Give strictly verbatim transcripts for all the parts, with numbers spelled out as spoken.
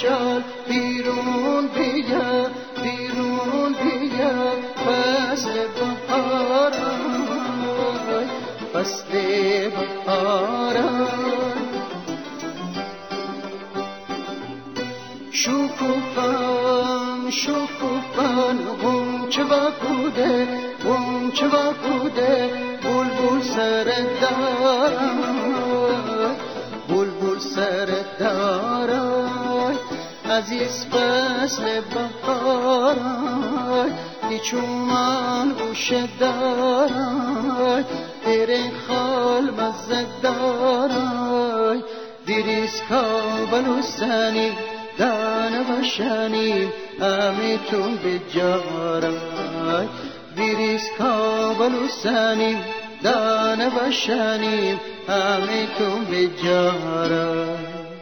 خوشحال بیرون بیا بیرون بیا فصل بهارای فصل بهارای شکوفان شکوفان غنچه و کوده غنچه و کوده بلبل سر دارای بلبل سر دارای عزیز فصل بهارای نیچومان گوشه دارای دره خال مزه دارای دیریز کابل و سنی دانه و شنیم همیتون به جارای دیریز کابل و سنیم دانه و شنیم همیتون به جارای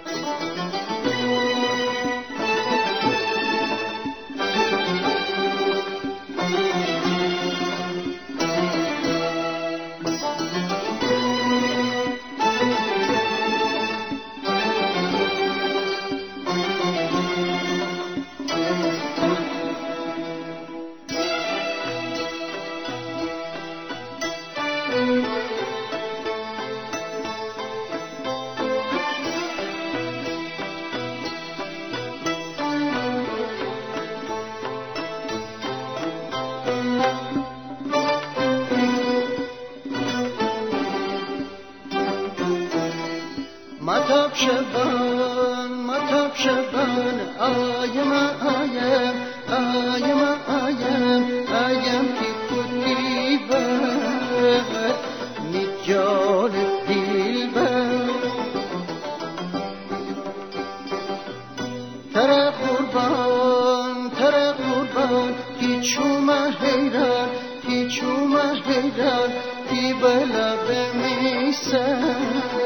متاب شبان متاب شبان آیم آیم آیم آیم آیم کی کتی بر نیجال دیل بر تر قربان تر قربان کی چوم حیران کی چوم حیران کی بلا بمیسر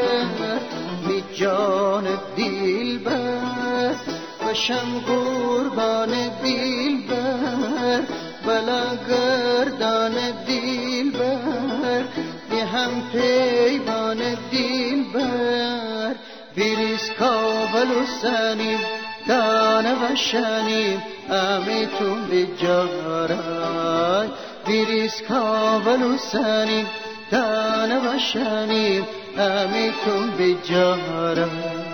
جان دیل بر بشم قربان دیل بر بلا گردان دیل بر بی هم پیمان دیل بر بیریز کابل و سنیم دانه و شنیم همیتون به جارای بیریز کابل و سنیم دانه و شنیم همیتون به جارای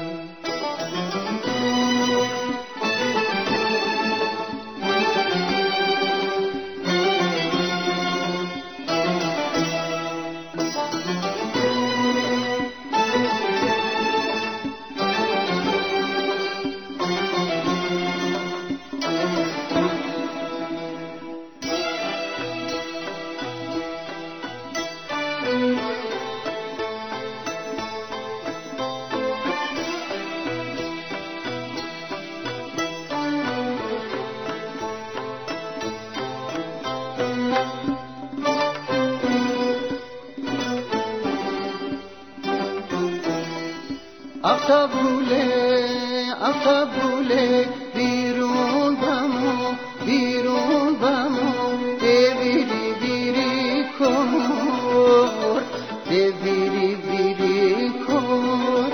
آفتاب گوله آفتاب گوله بیرون بامو بیرون بامو دیویری بیری کور دیویری بیری کور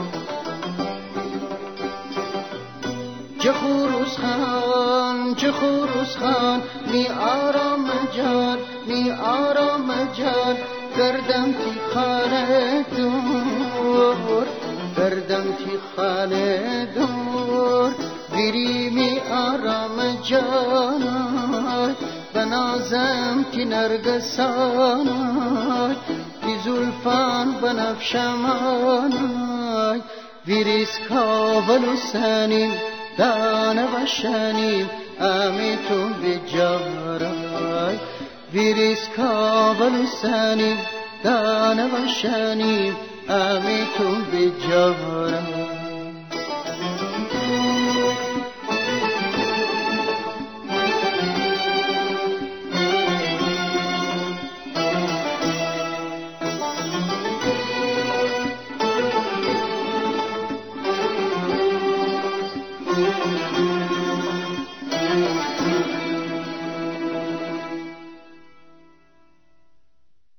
چه خروس خان چه خروس خان می آرام جان می آرام جان گردم تی خانه دور گردم تی خانه دور بیری می آرام جانای بنازم تی نرگسانای تی زلفان بنفشمانای بیریز کابل و سنیم دانه و شنیم همیتون به جارای بیریز کابل و سنیم دانه و شنیم همیتون به جارای